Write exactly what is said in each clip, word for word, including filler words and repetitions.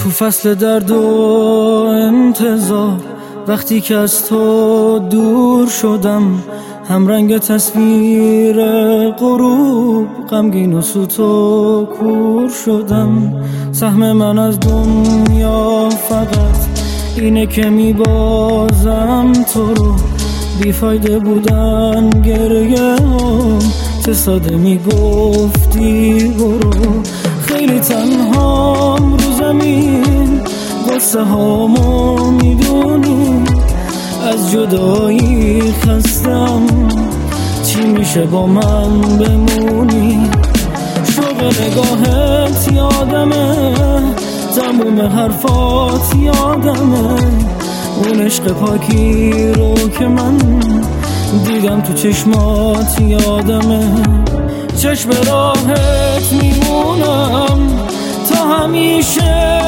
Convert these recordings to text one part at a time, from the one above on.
تو فصل درد و انتظار، وقتی که از تو دور شدم، هم رنگ تصویر غروب غمگین و سوت و کور شدم. سهم من از دنیا فقط اینه که میبازم تو رو، بیفایده بودن گریه هم، چه ساده میگفتی برو. خیلی تنهام رو زمین، قصه هامو میدونی، از جدایی خستم، چی میشه با من بمونی؟ شوق نگاهت یادمه، تموم حرفات یادمه، اون عشق پاکی رو که من دیدم تو چشمات یادمه. چشم راهت میمونم تا همیشه،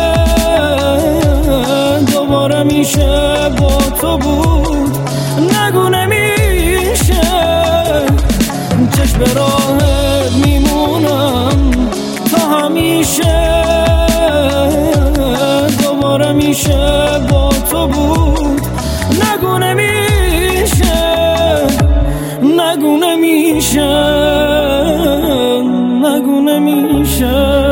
دوباره میشه با تو بود، نگو نمیشه. چشم راهت میمونم تا همیشه، دوباره میشه با تو بود، نگو نمیشه، نگو نمیشه، نگو نمیشه.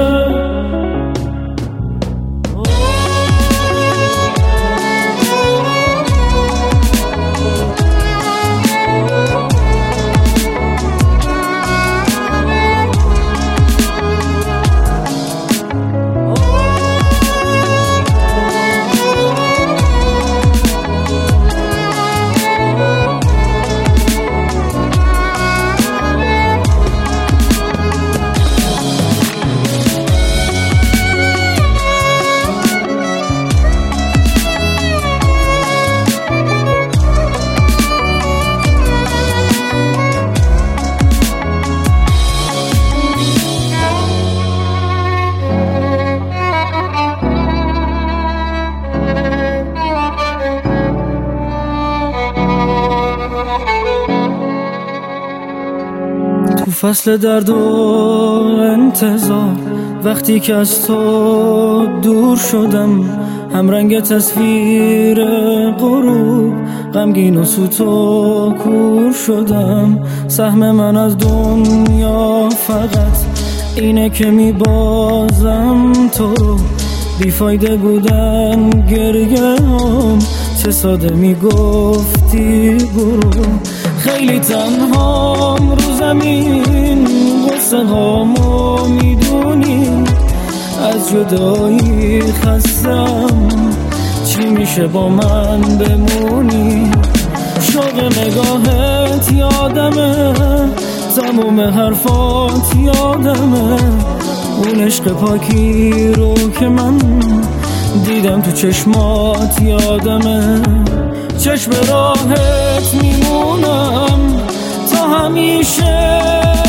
تو فصل درد و انتظار، وقتی که از تو دور شدم، هم رنگ تصویر غروب غمگین و سوت و کور شدم. سهم من از دنیا فقط اینه که میبازم تو رو، بیفایده بودن گریه هم، چه ساده میگفتی برو. خیلی تنهام رو زمین، قصه هامو میدونی، از جدایی خستم، چی میشه با من بمونی؟ شوق نگاهت یادمه، تموم حرفات یادمه، اون عشق پاکی رو که من دیدم تو چشمات یادمه. چشم راهت میمونم تا همیشه،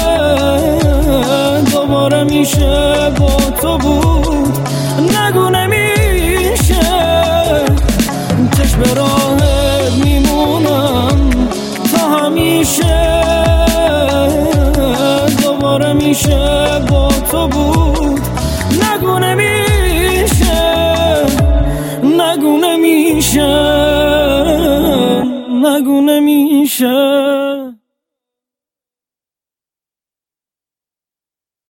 دوباره میشه با تو بود، نگو نمیشه. چشم راهت میمونم تا همیشه، دوباره میشه با تو بود، نگو نمیشه، نگو نمیشه، نگو نمیشه.